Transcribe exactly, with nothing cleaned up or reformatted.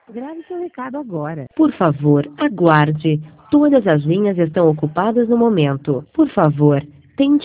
Grave seu recado agora. Por favor, aguarde. Todas as linhas estão ocupadas no momento. Por favor, tente